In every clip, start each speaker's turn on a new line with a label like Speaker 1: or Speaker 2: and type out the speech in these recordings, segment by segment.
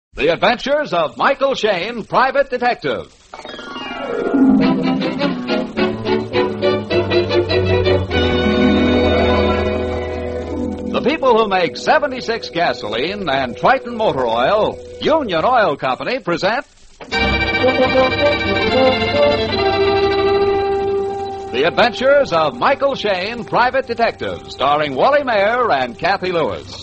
Speaker 1: The Adventures of Michael Shayne, Private Detective. The people who make 76 gasoline and Triton motor oil, Union Oil Company, present The Adventures of Michael Shayne, Private Detective, starring Wally Mayer and Kathy Lewis.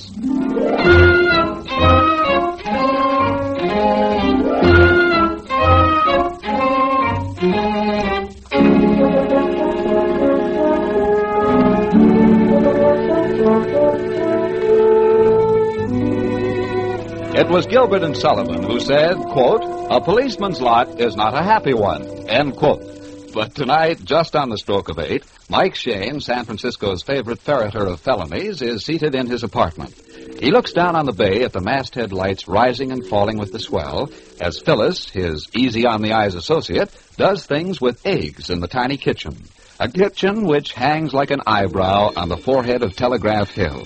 Speaker 1: It was Gilbert and Sullivan who said, quote, "A policeman's lot is not a happy one," end quote. But tonight, just on the stroke of 8, Mike Shayne, San Francisco's favorite ferreter of felonies, is seated in his apartment. He looks down on the bay at the masthead lights rising and falling with the swell, as Phyllis, his easy-on-the-eyes associate, does things with eggs in the tiny kitchen. A kitchen which hangs like an eyebrow on the forehead of Telegraph Hill.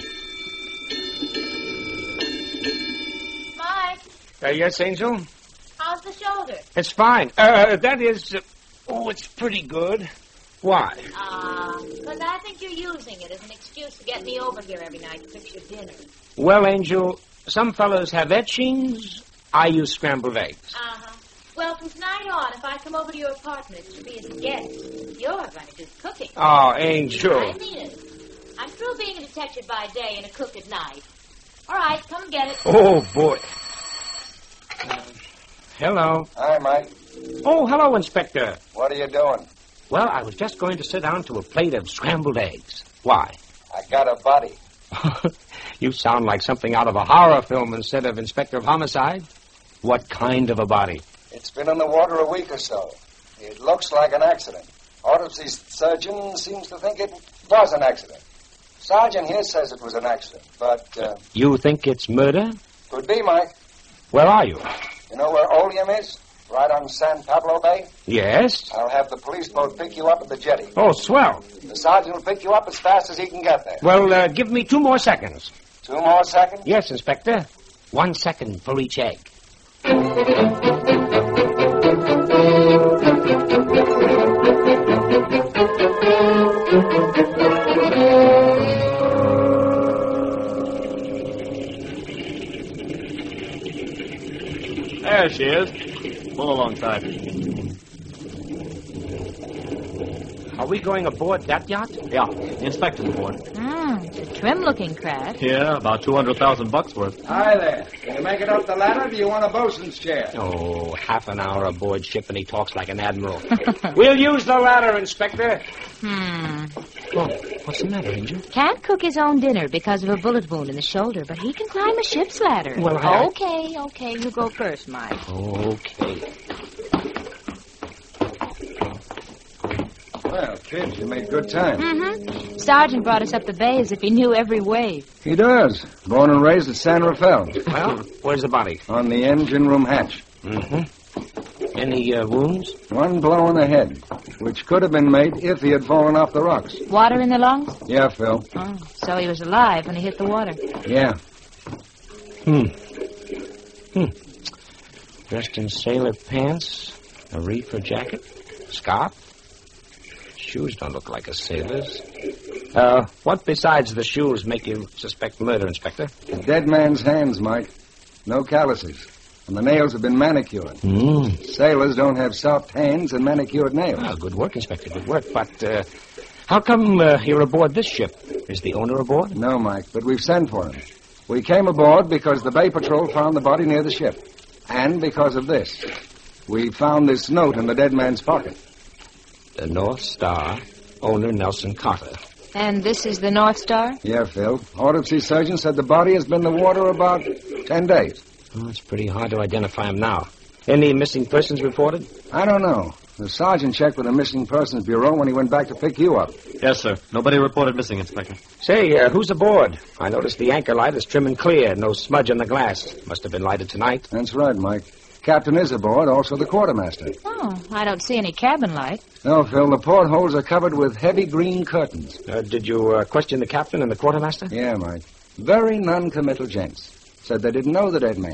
Speaker 2: Yes, Angel?
Speaker 3: How's the shoulder?
Speaker 2: It's fine. It's pretty good. Why?
Speaker 3: Because I think you're using it as an excuse to get me over here every night to fix your dinner.
Speaker 2: Well, Angel, some fellows have etchings. I use scrambled eggs.
Speaker 3: Uh-huh. Well, from tonight on, if I come over to your apartment, it should be as a guest. You're going to do the cooking.
Speaker 2: Oh, Angel.
Speaker 3: I mean it. I'm through being a detective by day and a cook at night. All right, come and get it.
Speaker 2: Oh, boy. Hello.
Speaker 4: Hi, Mike.
Speaker 2: Oh, hello, Inspector.
Speaker 4: What are you doing?
Speaker 2: Well, I was just going to sit down to a plate of scrambled eggs. Why?
Speaker 4: I got a body.
Speaker 2: You sound like something out of a horror film instead of Inspector of Homicide. What kind of a body?
Speaker 4: It's been in the water a week or so. It looks like an accident. Autopsy surgeon seems to think it was an accident. Sergeant here says it was an accident, but...
Speaker 2: You think it's murder?
Speaker 4: Could be, Mike.
Speaker 2: Where are you?
Speaker 4: You know where Oleum is? Right on San Pablo Bay?
Speaker 2: Yes.
Speaker 4: I'll have the police boat pick you up at the jetty.
Speaker 2: Oh, swell.
Speaker 4: The sergeant will pick you up as fast as he can get there.
Speaker 2: Well, give me 2 more seconds.
Speaker 4: 2 more seconds?
Speaker 2: Yes, Inspector. 1 second for each egg.
Speaker 5: There she is. Pull alongside.
Speaker 2: Are we going aboard that yacht?
Speaker 5: Yeah, the inspector's aboard.
Speaker 3: It's a trim-looking craft.
Speaker 5: Yeah, about $200,000 worth.
Speaker 4: Hi there. Can you make it up the ladder, or do you want a bosun's chair?
Speaker 2: Oh, half an hour aboard ship and he talks like an admiral. We'll use the ladder, Inspector. Oh, what's the matter, Angel?
Speaker 3: Can't cook his own dinner because of a bullet wound in the shoulder, but he can climb a ship's ladder.
Speaker 2: Well,
Speaker 3: Okay, you go first, Mike.
Speaker 2: Okay.
Speaker 4: Well, kid, you made good time.
Speaker 3: Sergeant brought us up the bay as if he knew every wave.
Speaker 4: He does. Born and raised at San Rafael.
Speaker 2: Well, where's the body?
Speaker 4: On the engine room hatch.
Speaker 2: Any wounds?
Speaker 4: One blow in the head, which could have been made if he had fallen off the rocks.
Speaker 3: Water in the lungs?
Speaker 4: Yeah, Phil.
Speaker 3: Oh, so he was alive when he hit the water.
Speaker 4: Yeah.
Speaker 2: Dressed in sailor pants, a reefer jacket, scarf. Shoes don't look like a sailor's. What besides the shoes make you suspect murder, Inspector?
Speaker 4: The dead man's hands, Mike. No calluses. And the nails have been manicured. Sailors don't have soft hands and manicured nails.
Speaker 2: Ah, good work, Inspector, good work. But how come you're aboard this ship? Is the owner aboard?
Speaker 4: No, Mike, but we've sent for him. We came aboard because the Bay Patrol found the body near the ship. And because of this. We found this note in the dead man's pocket.
Speaker 2: The North Star, owner Nelson Carter.
Speaker 3: And this is the North Star?
Speaker 4: Yeah, Phil. Autopsy surgeon said the body has been in the water about 10 days.
Speaker 2: Oh, it's pretty hard to identify him now. Any missing persons reported?
Speaker 4: I don't know. The sergeant checked with the Missing Persons Bureau when he went back to pick you up.
Speaker 5: Yes, sir. Nobody reported missing, Inspector.
Speaker 2: Say, who's aboard? I noticed the anchor light is trim and clear. No smudge on the glass. Must have been lighted tonight.
Speaker 4: That's right, Mike. Captain is aboard, also the quartermaster.
Speaker 3: Oh, I don't see any cabin light.
Speaker 4: No, Phil, the portholes are covered with heavy green curtains.
Speaker 2: Did you question the captain and the quartermaster?
Speaker 4: Yeah, Mike. Very non-committal gents. Said they didn't know the dead man.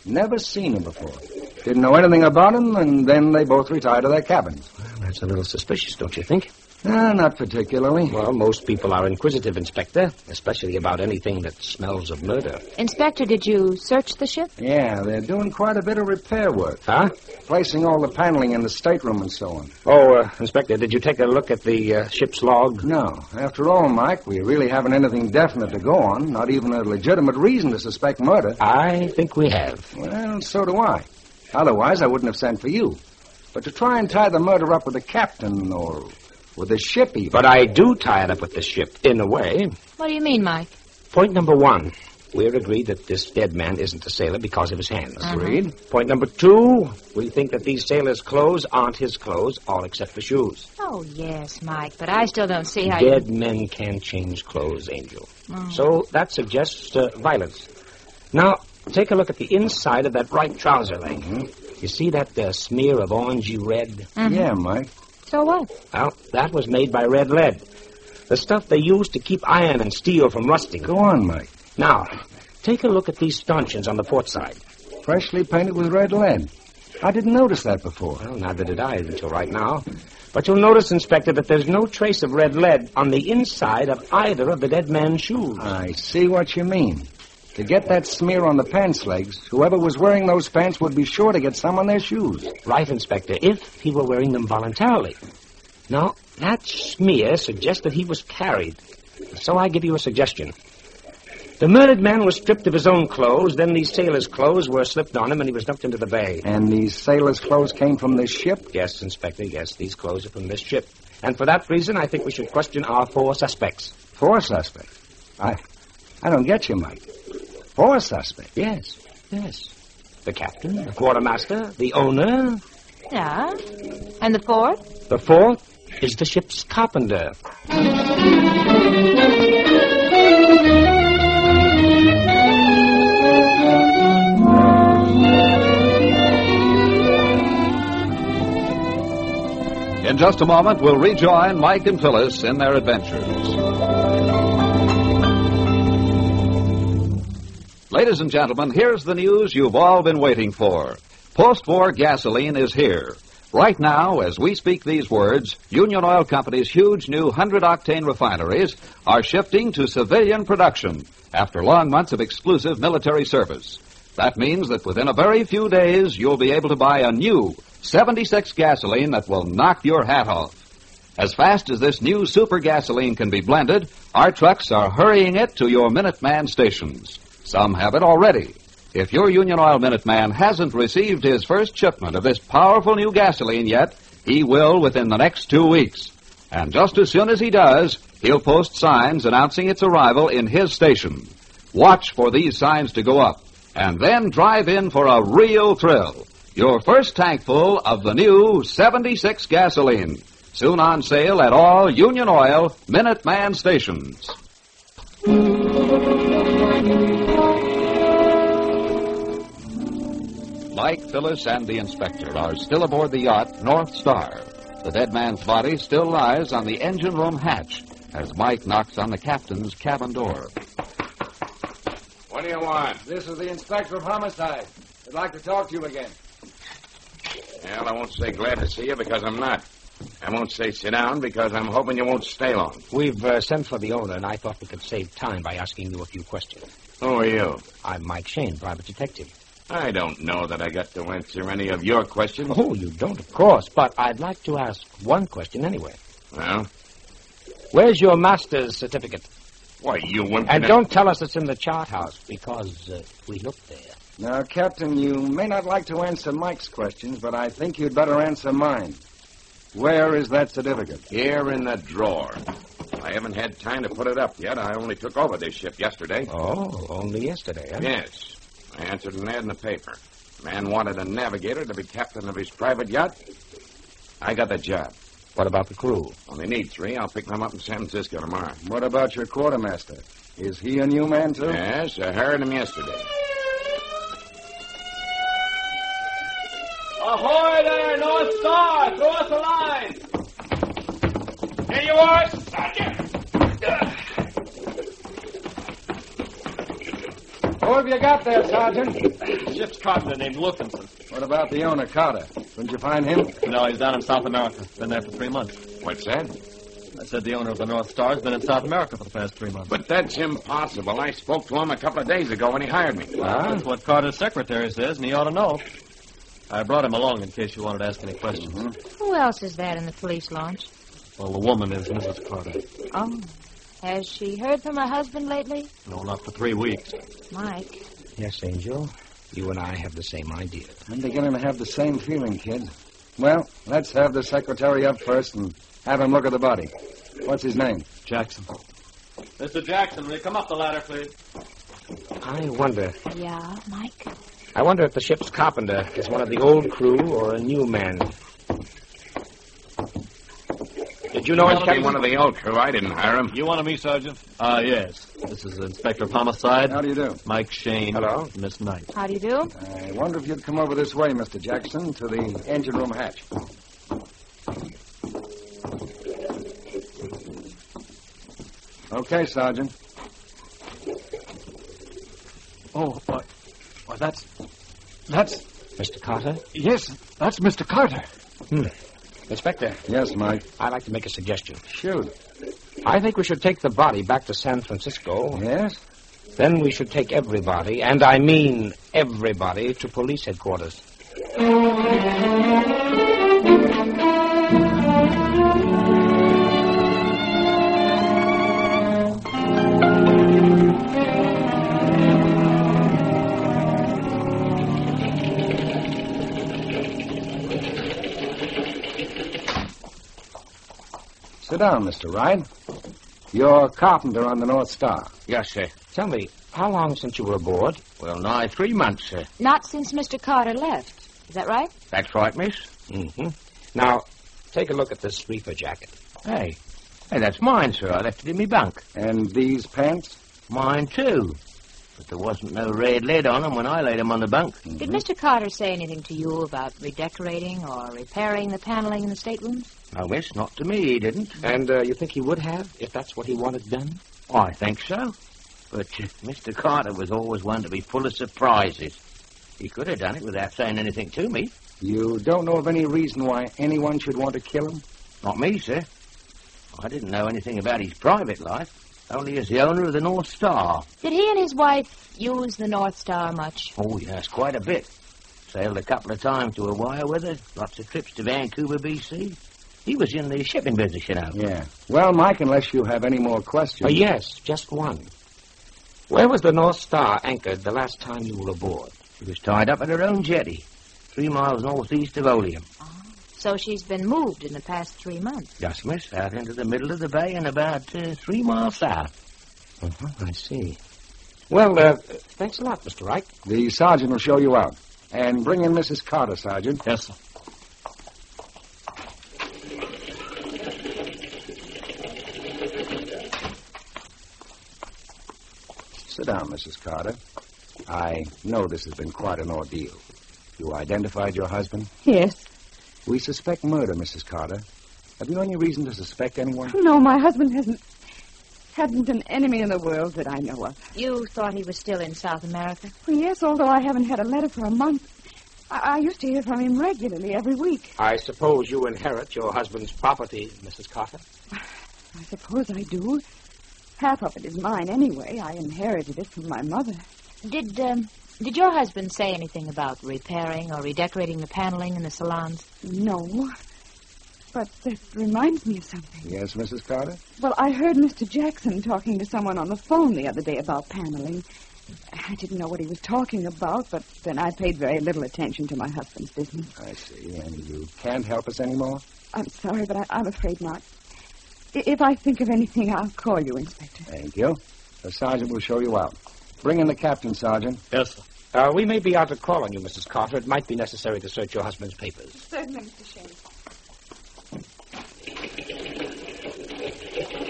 Speaker 4: Never seen him before. Didn't know anything about him, and then they both retired to their cabins.
Speaker 2: Well, that's a little suspicious, don't you think?
Speaker 4: Not particularly.
Speaker 2: Well, most people are inquisitive, Inspector, especially about anything that smells of murder.
Speaker 3: Inspector, did you search the ship?
Speaker 4: Yeah, they're doing quite a bit of repair work.
Speaker 2: Huh?
Speaker 4: Placing all the paneling in the stateroom and so on.
Speaker 2: Oh, Inspector, did you take a look at the ship's log?
Speaker 4: No. After all, Mike, we really haven't anything definite to go on, not even a legitimate reason to suspect murder.
Speaker 2: I think we have.
Speaker 4: Well, so do I. Otherwise, I wouldn't have sent for you. But to try and tie the murder up with the captain or with the ship even.
Speaker 2: But I do tie it up with the ship, in a way.
Speaker 3: What do you mean, Mike?
Speaker 2: Point number 1. We're agreed that this dead man isn't a sailor because of his hands.
Speaker 4: Agreed.
Speaker 2: Point number 2, we think that these sailors' clothes aren't his clothes, all except the shoes.
Speaker 3: Oh, yes, Mike, but I still don't see how
Speaker 2: Dead men can change clothes, Angel. So that suggests violence. Now, take a look at the inside of that right trouser leg. You see that smear of orangey red?
Speaker 4: Yeah, Mike.
Speaker 3: So what?
Speaker 2: Well, that was made by red lead. The stuff they use to keep iron and steel from rusting.
Speaker 4: Go on, Mike.
Speaker 2: Now, take a look at these stanchions on the port side.
Speaker 4: Freshly painted with red lead. I didn't notice that before.
Speaker 2: Well, neither did I until right now. But you'll notice, Inspector, that there's no trace of red lead on the inside of either of the dead man's shoes.
Speaker 4: I see what you mean. To get that smear on the pants legs, whoever was wearing those pants would be sure to get some on their shoes.
Speaker 2: Right, Inspector, if he were wearing them voluntarily. Now, that smear suggests that he was carried. So I give you a suggestion. The murdered man was stripped of his own clothes, then these sailors' clothes were slipped on him, and he was dumped into the bay.
Speaker 4: And these sailors' clothes came from this ship?
Speaker 2: Yes, Inspector, yes, these clothes are from this ship. And for that reason, I think we should question our 4 suspects.
Speaker 4: 4 suspects? I don't get you, Mike. 4 suspects?
Speaker 2: Yes. The captain, the quartermaster, the owner.
Speaker 3: Yeah. And the fourth?
Speaker 2: The 4th is the ship's carpenter.
Speaker 1: In just a moment, we'll rejoin Mike and Phyllis in their adventures. Ladies and gentlemen, here's the news you've all been waiting for. Post-war gasoline is here. Right now, as we speak these words, Union Oil Company's huge new 100-octane refineries are shifting to civilian production after long months of exclusive military service. That means that within a very few days, you'll be able to buy a new 76 gasoline that will knock your hat off. As fast as this new super gasoline can be blended, our trucks are hurrying it to your Minuteman stations. Some have it already. If your Union Oil Minuteman hasn't received his first shipment of this powerful new gasoline yet, he will within the next 2 weeks. And just as soon as he does, he'll post signs announcing its arrival in his station. Watch for these signs to go up, and then drive in for a real thrill. Your first tankful of the new 76 gasoline. Soon on sale at all Union Oil Minuteman stations. Mike, Phyllis, and the inspector are still aboard the yacht North Star. The dead man's body still lies on the engine room hatch as Mike knocks on the captain's cabin door.
Speaker 2: What do you want?
Speaker 4: This is the inspector of homicide. I'd like to talk to you again.
Speaker 6: Well, I won't say glad to see you because I'm not. I won't say sit down because I'm hoping you won't stay long.
Speaker 2: We've sent for the owner, and I thought we could save time by asking you a few questions.
Speaker 6: Who are you?
Speaker 2: I'm Mike Shane, private detective.
Speaker 6: I don't know that I got to answer any of your questions.
Speaker 2: Oh, you don't, of course, but I'd like to ask one question anyway.
Speaker 6: Well?
Speaker 2: Where's your master's certificate?
Speaker 6: Why, you wimp...
Speaker 2: And don't tell us it's in the chart house, because we looked there.
Speaker 4: Now, Captain, you may not like to answer Mike's questions, but I think you'd better answer mine. Where is that certificate?
Speaker 6: Here in the drawer. I haven't had time to put it up yet. I only took over this ship yesterday.
Speaker 2: Oh, only yesterday, huh?
Speaker 6: Yes. I answered an ad in the paper. Man wanted a navigator to be captain of his private yacht. I got the job.
Speaker 2: What about the crew?
Speaker 6: Only need 3. I'll pick them up in San Francisco tomorrow.
Speaker 4: What about your quartermaster? Is he a new man, too?
Speaker 6: Yes, I heard him yesterday.
Speaker 5: Ahoy there, North Star! Throw us a line! Here you are, Sergeant!
Speaker 4: Who have you got there, Sergeant?
Speaker 5: Ship's carpenter named Wilkinson.
Speaker 4: What about the owner, Carter? Couldn't you find him?
Speaker 5: No, he's down in South America. Been there for 3 months.
Speaker 6: What's that?
Speaker 5: I said the owner of the North Star has been in South America for the past 3 months.
Speaker 6: But that's impossible. I spoke to him a couple of days ago when he hired me.
Speaker 5: That's what Carter's secretary says, and he ought to know. I brought him along in case you wanted to ask any questions.
Speaker 3: Who else is that in the police launch?
Speaker 5: Well, the woman is Mrs. Carter.
Speaker 3: Oh. Has she heard from her husband lately?
Speaker 5: No, not for 3 weeks.
Speaker 3: Mike.
Speaker 2: Yes, Angel. You and I have the same idea.
Speaker 4: I'm beginning to have the same feeling, kid. Well, let's have the secretary up first and have him look at the body. What's his name?
Speaker 5: Jackson. Mr. Jackson, will you come up the ladder, please?
Speaker 2: I wonder.
Speaker 3: Yeah, Mike?
Speaker 2: I wonder if the ship's carpenter is one of the old crew or a new man. Did you know him, Captain?
Speaker 6: One of the old crew. I didn't hire him.
Speaker 5: You wanted me, Sergeant? Yes. This is Inspector of Homicide.
Speaker 4: How do you do?
Speaker 5: Mike Shane.
Speaker 2: Hello.
Speaker 5: Miss Knight.
Speaker 3: How do you do?
Speaker 4: I wonder if you'd come over this way, Mr. Jackson, to the engine room hatch. Okay, Sergeant.
Speaker 5: Oh, what? Well, that's...
Speaker 2: Mr. Carter?
Speaker 5: Yes, that's Mr. Carter.
Speaker 2: Inspector,
Speaker 4: Yes, Mike.
Speaker 2: I'd like to make a suggestion.
Speaker 4: Shoot.
Speaker 2: I think we should take the body back to San Francisco.
Speaker 4: Yes?
Speaker 2: Then we should take everybody, and I mean everybody, to police headquarters.
Speaker 4: Sit down, Mr. Wright. You're carpenter on the North Star.
Speaker 6: Yes, sir.
Speaker 2: Tell me, how long since you were aboard?
Speaker 6: Well, nigh 3 months, sir.
Speaker 3: Not since Mr. Carter left. Is that right?
Speaker 6: That's right, miss.
Speaker 2: Mm-hmm. Now, take a look at this reefer jacket.
Speaker 6: Hey, that's mine, sir. I left it in my bunk.
Speaker 4: And these pants?
Speaker 6: Mine, too. But there wasn't no red lid on them when I laid them on the bunk.
Speaker 3: Did Mr. Carter say anything to you about redecorating or repairing the paneling in the staterooms?
Speaker 6: No, miss, not to me, he didn't.
Speaker 2: And you think he would have, if that's what he wanted done?
Speaker 6: I think so. But Mr. Carter was always one to be full of surprises. He could have done it without saying anything to me.
Speaker 4: You don't know of any reason why anyone should want to kill him?
Speaker 6: Not me, sir. I didn't know anything about his private life, only as the owner of the North Star.
Speaker 3: Did he and his wife use the North Star much?
Speaker 6: Oh, yes, quite a bit. Sailed a couple of times to Hawaii with her, lots of trips to Vancouver, BC. He was in the shipping business, you know.
Speaker 4: Yeah. Well, Mike, unless you have any more questions...
Speaker 2: Yes, just one. Where was the North Star anchored the last time you were aboard?
Speaker 6: She was tied up at her own jetty, 3 miles northeast of Oleum.
Speaker 3: So she's been moved in the past 3 months.
Speaker 6: Yes, miss, out into the middle of the bay and about 3 miles south.
Speaker 2: I see. Well, thanks a lot, Mr. Wright.
Speaker 4: The sergeant will show you out. And bring in Mrs. Carter, Sergeant.
Speaker 5: Yes, sir.
Speaker 4: Sit down, Mrs. Carter. I know this has been quite an ordeal. You identified your husband?
Speaker 7: Yes.
Speaker 4: We suspect murder, Mrs. Carter. Have you any reason to suspect anyone?
Speaker 7: No, my husband hasn't an enemy in the world that I know of.
Speaker 3: You thought he was still in South America?
Speaker 7: Well, yes, although I haven't had a letter for a month. I used to hear from him regularly every week.
Speaker 2: I suppose you inherit your husband's property, Mrs. Carter?
Speaker 7: I suppose I do. Half of it is mine anyway. I inherited it from my mother.
Speaker 3: Did your husband say anything about repairing or redecorating the paneling in the salons?
Speaker 7: No. But that reminds me of something.
Speaker 4: Yes, Mrs. Carter?
Speaker 7: Well, I heard Mr. Jackson talking to someone on the phone the other day about paneling. I didn't know what he was talking about, but then I paid very little attention to my husband's business.
Speaker 4: I see. And you can't help us anymore?
Speaker 7: I'm sorry, but I'm afraid not. If I think of anything, I'll call you, Inspector.
Speaker 4: Thank you. The sergeant will show you out. Bring in the captain, Sergeant.
Speaker 5: Yes, sir.
Speaker 2: We may be out to call on you, Mrs. Carter. It might be necessary to search your husband's papers.
Speaker 7: Certainly, Mr. Shane.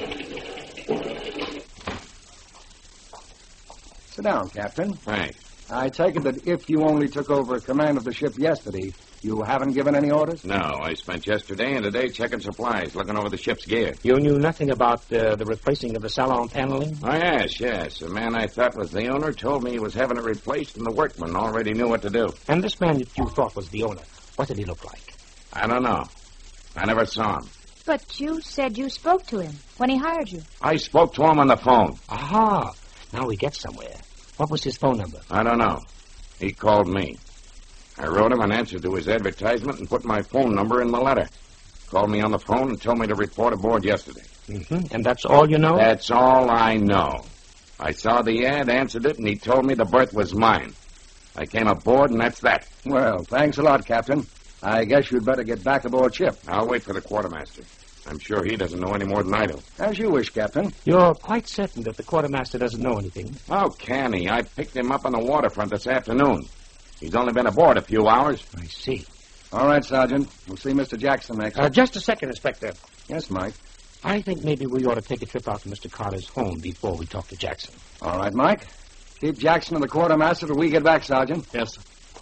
Speaker 4: Sit down, Captain.
Speaker 6: Thanks.
Speaker 4: I take it that if you only took over command of the ship yesterday, you haven't given any orders?
Speaker 6: No, I spent yesterday and today checking supplies, looking over the ship's gear.
Speaker 2: You knew nothing about the replacing of the salon paneling?
Speaker 6: Oh, yes. The man I thought was the owner told me he was having it replaced, and the workmen already knew what to do.
Speaker 2: And this man that you thought was the owner, what did he look like?
Speaker 6: I don't know. I never saw him.
Speaker 3: But you said you spoke to him when he hired you.
Speaker 6: I spoke to him on the phone.
Speaker 2: Aha. Now we get somewhere. What was his phone number?
Speaker 6: I don't know. He called me. I wrote him an answer to his advertisement and put my phone number in the letter. Called me on the phone and told me to report aboard yesterday.
Speaker 2: Mm-hmm. And that's all you know?
Speaker 6: That's all I know. I saw the ad, answered it, and he told me the berth was mine. I came aboard, and that's that.
Speaker 4: Well, thanks a lot, Captain. I guess you'd better get back aboard ship.
Speaker 6: I'll wait for the quartermaster. I'm sure he doesn't know any more than I do.
Speaker 4: As you wish, Captain.
Speaker 2: You're quite certain that the quartermaster doesn't know anything?
Speaker 6: How can he? I picked him up on the waterfront this afternoon. He's only been aboard a few hours.
Speaker 2: I see.
Speaker 4: All right, Sergeant. We'll see Mr. Jackson next.
Speaker 2: Just a second, Inspector.
Speaker 4: Yes, Mike.
Speaker 2: I think maybe we ought to take a trip out to Mr. Carter's home before we talk to Jackson.
Speaker 4: All right, Mike. Keep Jackson and the quartermaster till we get back, Sergeant.
Speaker 2: Yes, sir.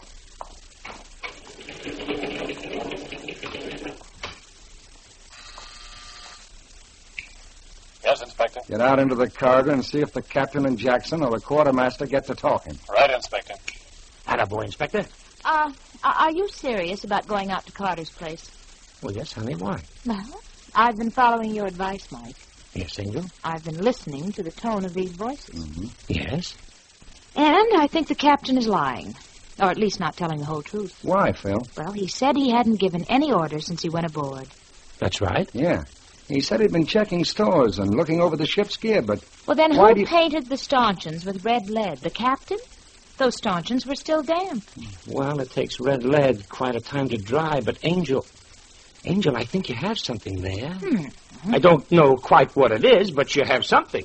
Speaker 8: Yes, Inspector.
Speaker 4: Get out into the corridor and see if the captain and Jackson or the quartermaster get to talking.
Speaker 8: Right, Inspector.
Speaker 2: Attaboy, Inspector.
Speaker 3: Are you serious about going out to Carter's place?
Speaker 2: Well, yes, honey, why?
Speaker 3: Well, I've been following your advice, Mike.
Speaker 2: Yes, Angel?
Speaker 3: I've been listening to the tone of these voices.
Speaker 4: Mm-hmm.
Speaker 2: Yes?
Speaker 3: And I think the captain is lying. Or at least not telling the whole truth.
Speaker 4: Why, Phil?
Speaker 3: Well, he said he hadn't given any orders since he went aboard.
Speaker 2: That's right.
Speaker 4: Yeah. He said he'd been checking stores and looking over the ship's gear, but...
Speaker 3: Well, then
Speaker 4: why
Speaker 3: who painted the stanchions with red lead? The captain? Those stanchions were still damp.
Speaker 2: Well, it takes red lead quite a time to dry, but Angel, I think you have something there. I don't know quite what it is, but you have something.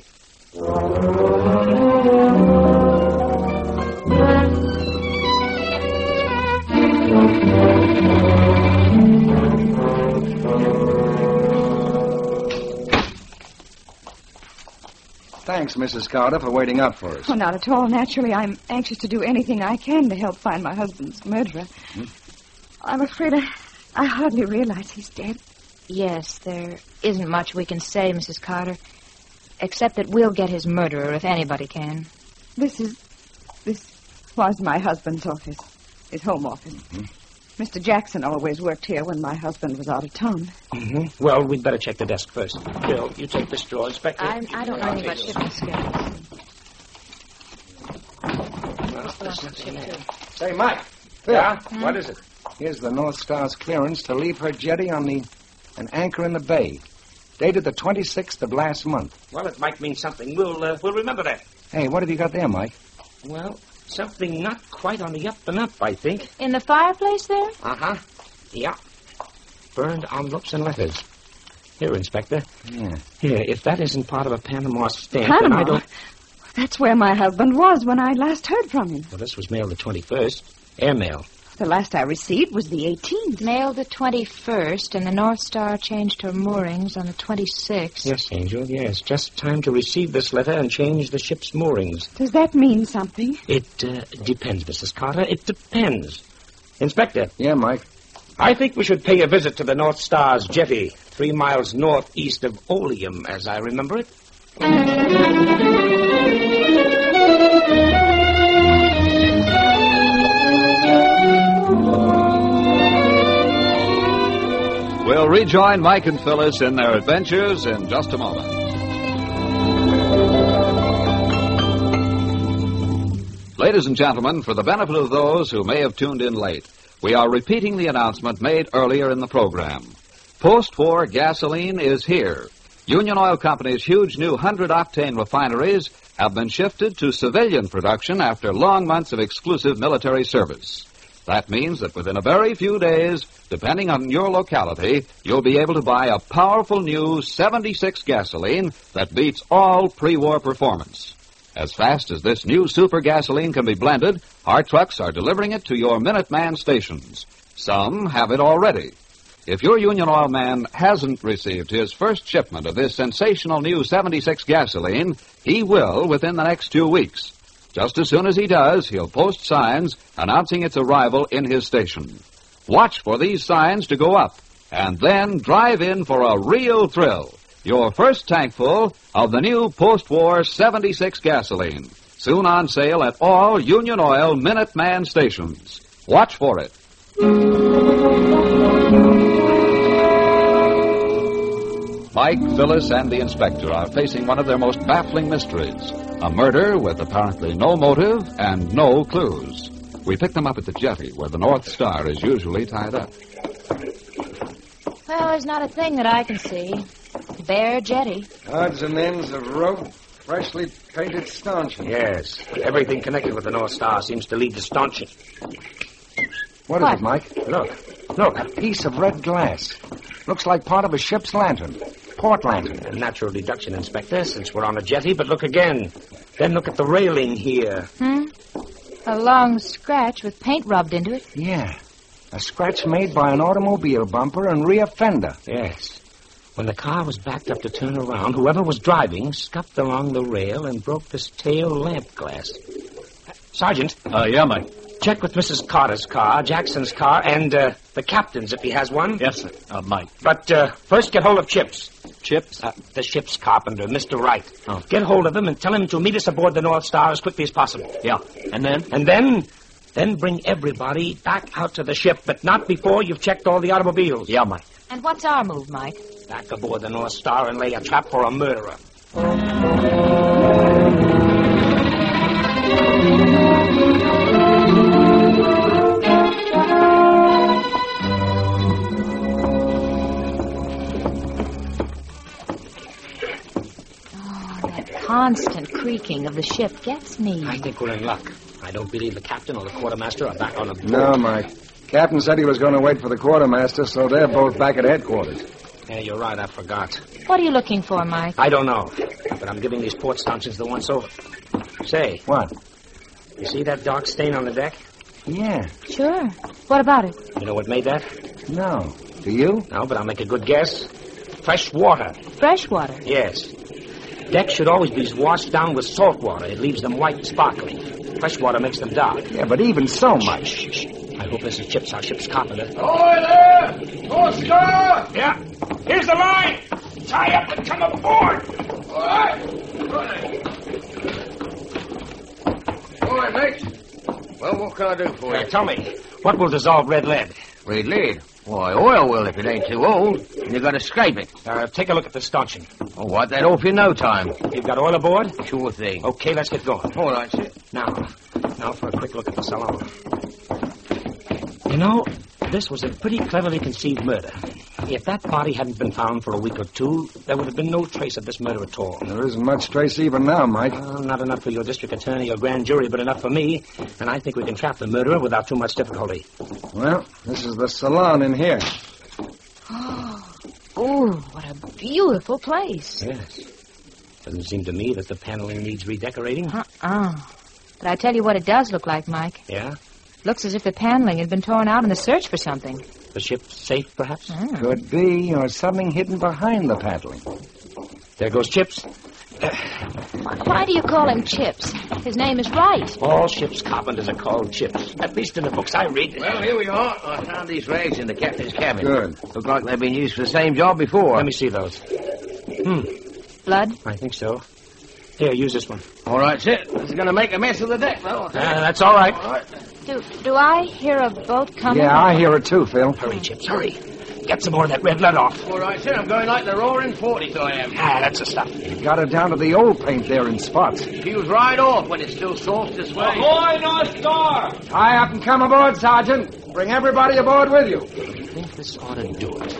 Speaker 4: Thanks, Mrs. Carter, for waiting up for us.
Speaker 7: Oh, not at all. Naturally, I'm anxious to do anything I can to help find my husband's murderer. I'm afraid I hardly realize he's dead.
Speaker 3: Yes, there isn't much we can say, Mrs. Carter, except that we'll get his murderer if anybody can.
Speaker 7: This was my husband's office, his home office. Mr. Jackson always worked here when my husband was out of town.
Speaker 2: Well, we'd better check the desk first. Bill, you take this drawer, Inspector.
Speaker 3: I don't know anything about shipping schedules.
Speaker 4: Say, Mike.
Speaker 2: Yeah? What is it?
Speaker 4: Here's the North Star's clearance to leave her jetty on an anchor in the bay. Dated the 26th of last month.
Speaker 2: Well, it might mean something. We'll remember that.
Speaker 4: Hey, what have you got there, Mike?
Speaker 2: Well, something not quite on the up and up, I think.
Speaker 3: In the fireplace there?
Speaker 2: Uh-huh. Yeah. Burned envelopes and letters. Here, Inspector.
Speaker 4: Yeah.
Speaker 2: Here, if that isn't part of a Panama stamp,
Speaker 7: Panama?
Speaker 2: then I don't...
Speaker 7: That's where my husband was when I last heard from him.
Speaker 2: Well, this was mailed the 21st. Airmail.
Speaker 7: The last I received was the 18th.
Speaker 3: Mailed the 21st, and the North Star changed her moorings on the 26th.
Speaker 2: Yes, Angel, yes. Just time to receive this letter and change the ship's moorings.
Speaker 7: Does that mean something?
Speaker 2: It depends, Mrs. Carter. It depends. Inspector.
Speaker 4: Yeah, Mike.
Speaker 2: I think we should pay a visit to the North Star's jetty, 3 miles northeast of Oleum, as I remember it.
Speaker 1: We'll rejoin Mike and Phyllis in their adventures in just a moment. Ladies and gentlemen, for the benefit of those who may have tuned in late, we are repeating the announcement made earlier in the program. Post-war gasoline is here. Union Oil Company's huge new 100-octane refineries have been shifted to civilian production after long months of exclusive military service. That means that within a very few days, depending on your locality, you'll be able to buy a powerful new 76 gasoline that beats all pre-war performance. As fast as this new super gasoline can be blended, our trucks are delivering it to your Minuteman stations. Some have it already. If your Union Oil man hasn't received his first shipment of this sensational new 76 gasoline, he will within the next 2 weeks. Just as soon as he does, he'll post signs announcing its arrival in his station. Watch for these signs to go up, and then drive in for a real thrill. Your first tankful of the new post-war 76 gasoline. Soon on sale at all Union Oil Minuteman stations. Watch for it. Mike, Phyllis, and the inspector are facing one of their most baffling mysteries. A murder with apparently no motive and no clues. We pick them up at the jetty where the North Star is usually tied up.
Speaker 3: Well, there's not a thing that I can see. Bare jetty.
Speaker 4: Odds and ends of rope, freshly painted stanchion.
Speaker 2: Yes. Everything connected with the North Star seems to lead to stanchion.
Speaker 4: What is it, Mike?
Speaker 2: Look.
Speaker 4: A piece of red glass. Looks like part of a ship's lantern. Port lantern.
Speaker 2: A natural deduction, Inspector, since we're on a jetty, but look again. Then look at the railing here.
Speaker 3: A long scratch with paint rubbed into it.
Speaker 4: Yeah. A scratch made by an automobile bumper and rear fender.
Speaker 2: Yes. When the car was backed up to turn around, whoever was driving scuffed along the rail and broke this tail lamp glass. Sergeant.
Speaker 5: Yeah, Mike.
Speaker 2: Check with Mrs. Carter's car, Jackson's car, and the captain's if he has one.
Speaker 5: Yes, sir. Mike.
Speaker 2: But first get hold of Chips.
Speaker 5: Chips?
Speaker 2: The ship's carpenter, Mr. Wright.
Speaker 5: Oh.
Speaker 2: Get hold of him and tell him to meet us aboard the North Star as quickly as possible.
Speaker 5: Yeah. And then?
Speaker 2: And then bring everybody back out to the ship, but not before you've checked all the automobiles.
Speaker 5: Yeah, Mike.
Speaker 3: And what's our move, Mike?
Speaker 2: Back aboard the North Star and lay a trap for a murderer.
Speaker 3: Constant creaking of the ship gets me.
Speaker 2: I think we're in luck. I don't believe the captain or the quartermaster are back on the boat.
Speaker 4: No, Mike. Captain said he was going to wait for the quartermaster, so they're both back at headquarters.
Speaker 2: Yeah, you're right. I forgot.
Speaker 3: What are you looking for, Mike?
Speaker 2: I don't know, but I'm giving these port stanchions the once over. Say.
Speaker 4: What?
Speaker 2: You see that dark stain on the deck?
Speaker 4: Yeah.
Speaker 3: Sure. What about it?
Speaker 2: You know what made that?
Speaker 4: No. Do you?
Speaker 2: No, but I'll make a good guess. Fresh water.
Speaker 3: Fresh water.
Speaker 2: Yes. Decks should always be washed down with salt water. It leaves them white and sparkling. Fresh water makes them dark.
Speaker 4: Yeah, but even so much.
Speaker 2: Shh. I hope Mrs. Chips, our ship's carpenter.
Speaker 5: Ahoy there! North Star!
Speaker 2: Yeah. Here's the line. Tie up and come aboard.
Speaker 5: All right. All right, mate. Well, what can I do for you?
Speaker 2: Tell me, what will dissolve red lead?
Speaker 8: Red lead? Why, oil will if it ain't too old. And you've got to scrape it.
Speaker 2: Take a look at the stanchion.
Speaker 8: I'll wipe that off in no time.
Speaker 2: You've got oil aboard?
Speaker 8: Sure thing.
Speaker 2: Okay, let's get going.
Speaker 8: All right, sir.
Speaker 2: Now for a quick look at the salon. You know, this was a pretty cleverly conceived murder. If that body hadn't been found for a week or two, there would have been no trace of this murder at all.
Speaker 4: There isn't much trace even now, Mike.
Speaker 2: Not enough for your district attorney or grand jury, but enough for me. And I think we can trap the murderer without too much difficulty.
Speaker 4: Well, this is the salon in here.
Speaker 3: Oh, what a beautiful place.
Speaker 2: Yes. Doesn't seem to me that the paneling needs redecorating.
Speaker 3: But I tell you what it does look like, Mike.
Speaker 2: Yeah?
Speaker 3: Looks as if the paneling had been torn out in the search for something.
Speaker 2: The ship's safe, perhaps?
Speaker 4: Could be, or something hidden behind the paneling.
Speaker 2: There goes Chips.
Speaker 3: Why do you call him Chips? His name is Wright.
Speaker 2: All ship's carpenters are called Chips. At least in the books I read.
Speaker 8: Well, here we are. I found these rags in the captain's cabin.
Speaker 4: Good.
Speaker 8: Look like they've been used for the same job before.
Speaker 2: Let me see those.
Speaker 3: Blood?
Speaker 2: I think so. Here, use this one.
Speaker 8: All right, sir. This is going to make a mess of the deck, though.
Speaker 2: That's all right.
Speaker 3: Do I hear a boat coming?
Speaker 4: Yeah, I hear it too, Phil.
Speaker 2: Hurry, Chips, hurry. Get some more of that red lead off.
Speaker 8: All right, sir. I'm going like the roaring 40s, I am.
Speaker 2: That's the stuff.
Speaker 4: You got it down to the old paint there in spots.
Speaker 8: Peels right off when it's still soft this way.
Speaker 5: Ahoy, North Star!
Speaker 4: Tie up and come aboard, Sergeant. Bring everybody aboard with you.
Speaker 2: I think this ought to do it.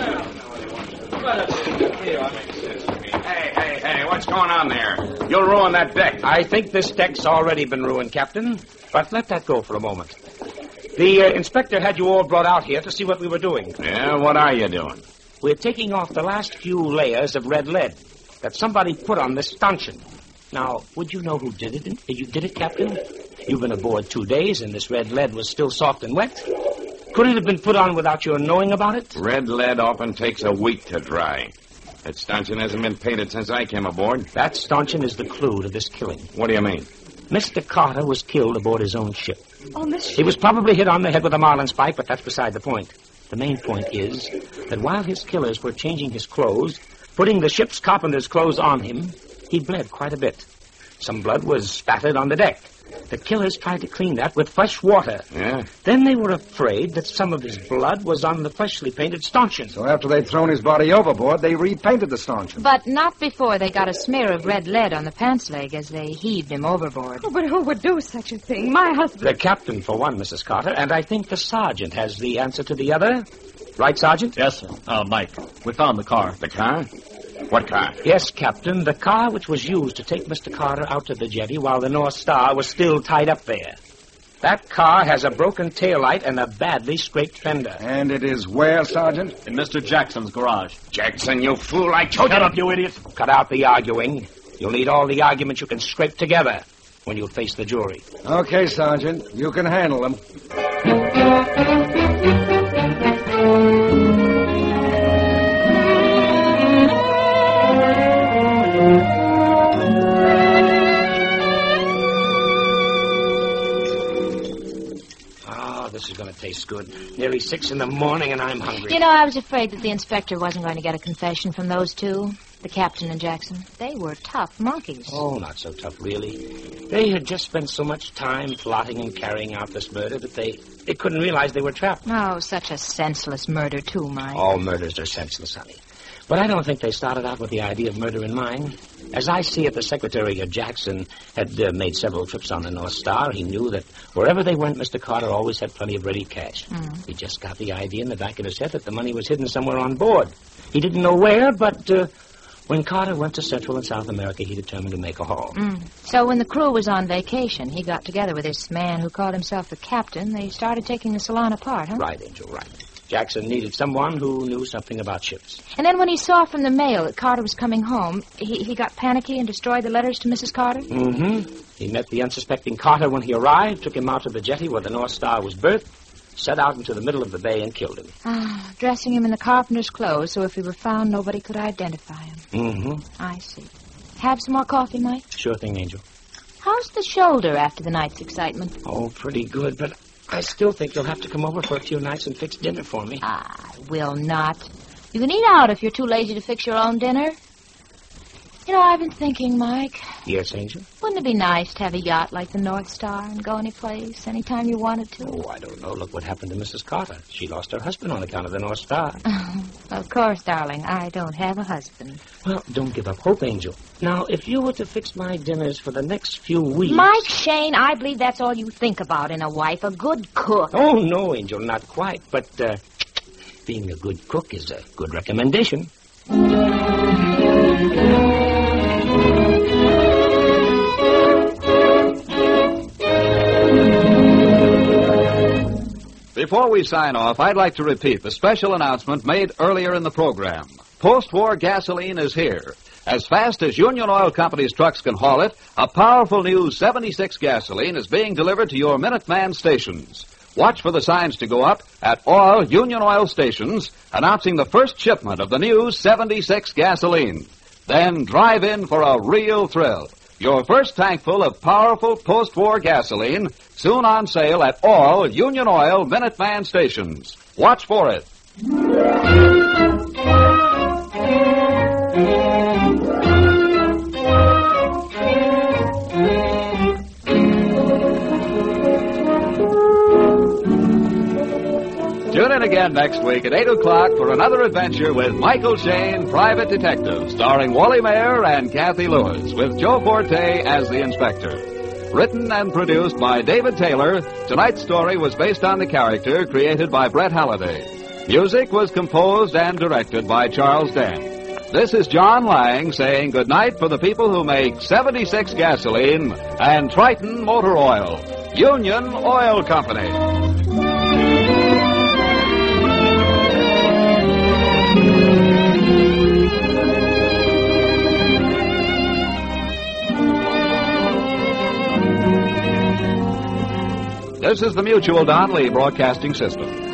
Speaker 6: Hey, what's going on there? You'll ruin that deck.
Speaker 2: I think this deck's already been ruined, Captain. But let that go for a moment. The inspector had you all brought out here to see what we were doing.
Speaker 6: Yeah, what are you doing?
Speaker 2: We're taking off the last few layers of red lead that somebody put on this stanchion. Now, would you know who did it? You did it, Captain? You've been aboard 2 days, and this red lead was still soft and wet. Could it have been put on without your knowing about it?
Speaker 6: Red lead often takes a week to dry. That stanchion hasn't been painted since I came aboard.
Speaker 2: That stanchion is the clue to this killing.
Speaker 6: What do you mean?
Speaker 2: Mr. Carter was killed aboard his own ship.
Speaker 7: On the ship?
Speaker 2: He was probably hit on the head with a marlinspike, but that's beside the point. The main point is that while his killers were changing his clothes, putting the ship's carpenter's clothes on him, he bled quite a bit. Some blood was spattered on the deck. The killers tried to clean that with fresh water.
Speaker 6: Yeah?
Speaker 2: Then they were afraid that some of his blood was on the freshly painted stanchion.
Speaker 4: So after they'd thrown his body overboard, they repainted the stanchion.
Speaker 3: But not before they got a smear of red lead on the pants leg as they heaved him overboard.
Speaker 7: Oh, but who would do such a thing? My husband...
Speaker 2: The captain, for one, Mrs. Carter, and I think the sergeant has the answer to the other. Right, Sergeant?
Speaker 5: Yes, sir. Mike, we found the car.
Speaker 6: The car? What car?
Speaker 2: Yes, Captain, the car which was used to take Mr. Carter out to the jetty while the North Star was still tied up there. That car has a broken taillight and a badly scraped fender.
Speaker 4: And it is where, Sergeant?
Speaker 5: In Mr. Jackson's garage.
Speaker 6: Jackson, you fool, I told you.
Speaker 5: Shut up, you idiot.
Speaker 2: Cut out the arguing. You'll need all the arguments you can scrape together when you face the jury.
Speaker 4: Okay, Sergeant. You can handle them.
Speaker 2: This is going to taste good. Nearly 6 in the morning and I'm hungry.
Speaker 3: You know, I was afraid that the inspector wasn't going to get a confession from those two, the captain and Jackson. They were tough monkeys.
Speaker 2: Oh, not so tough, really. They had just spent so much time plotting and carrying out this murder that they couldn't realize they were trapped.
Speaker 3: Oh, such a senseless murder, too, Mike.
Speaker 2: All murders are senseless, honey. But I don't think they started out with the idea of murder in mind. As I see it, the Secretary Jackson had made several trips on the North Star. He knew that wherever they went, Mr. Carter always had plenty of ready cash. He just got the idea in the back of his head that the money was hidden somewhere on board. He didn't know where, but when Carter went to Central and South America, he determined to make a haul.
Speaker 3: So when the crew was on vacation, he got together with this man who called himself the captain. They started taking the salon apart, huh?
Speaker 2: Right, Angel, right. Jackson needed someone who knew something about ships.
Speaker 3: And then when he saw from the mail that Carter was coming home, he got panicky and destroyed the letters to Mrs. Carter?
Speaker 2: Mm-hmm. He met the unsuspecting Carter when he arrived, took him out to the jetty where the North Star was berthed, set out into the middle of the bay and killed him.
Speaker 3: Dressing him in the carpenter's clothes so if he were found, nobody could identify him.
Speaker 2: Mm-hmm.
Speaker 3: I see. Have some more coffee, Mike?
Speaker 2: Sure thing, Angel.
Speaker 3: How's the shoulder after the night's excitement?
Speaker 2: Oh, pretty good, but I still think you'll have to come over for a few nights and fix dinner for me.
Speaker 3: I will not. You can eat out if you're too lazy to fix your own dinner. You know, I've been thinking, Mike.
Speaker 2: Yes, Angel?
Speaker 3: Wouldn't it be nice to have a yacht like the North Star and go any place, anytime you wanted to?
Speaker 2: Oh, I don't know. Look what happened to Mrs. Carter. She lost her husband on account of the North Star.
Speaker 3: Of course, darling. I don't have a husband.
Speaker 2: Well, don't give up hope, Angel. Now, if you were to fix my dinners for the next few weeks...
Speaker 3: Mike Shane, I believe that's all you think about in a wife, a good cook.
Speaker 2: Oh, no, Angel, not quite. But being a good cook is a good recommendation.
Speaker 1: Before we sign off, I'd like to repeat the special announcement made earlier in the program. Post-war gasoline is here. As fast as Union Oil Company's trucks can haul it, a powerful new 76 gasoline is being delivered to your Minuteman stations. Watch for the signs to go up at all Union Oil stations announcing the first shipment of the new 76 gasoline. Then drive in for a real thrill. Your first tankful of powerful post-war gasoline, soon on sale at all Union Oil Minuteman stations. Watch for it. Tune in again next week at 8 o'clock for another adventure with Michael Shane, Private Detective, starring Wally Mayer and Kathy Lewis, with Joe Forte as the inspector. Written and produced by David Taylor, tonight's story was based on the character created by Brett Halliday. Music was composed and directed by Charles Dant. This is John Lang saying goodnight for the people who make 76 gasoline and Triton Motor Oil. Union Oil Company. This is the Mutual Don Lee Broadcasting System.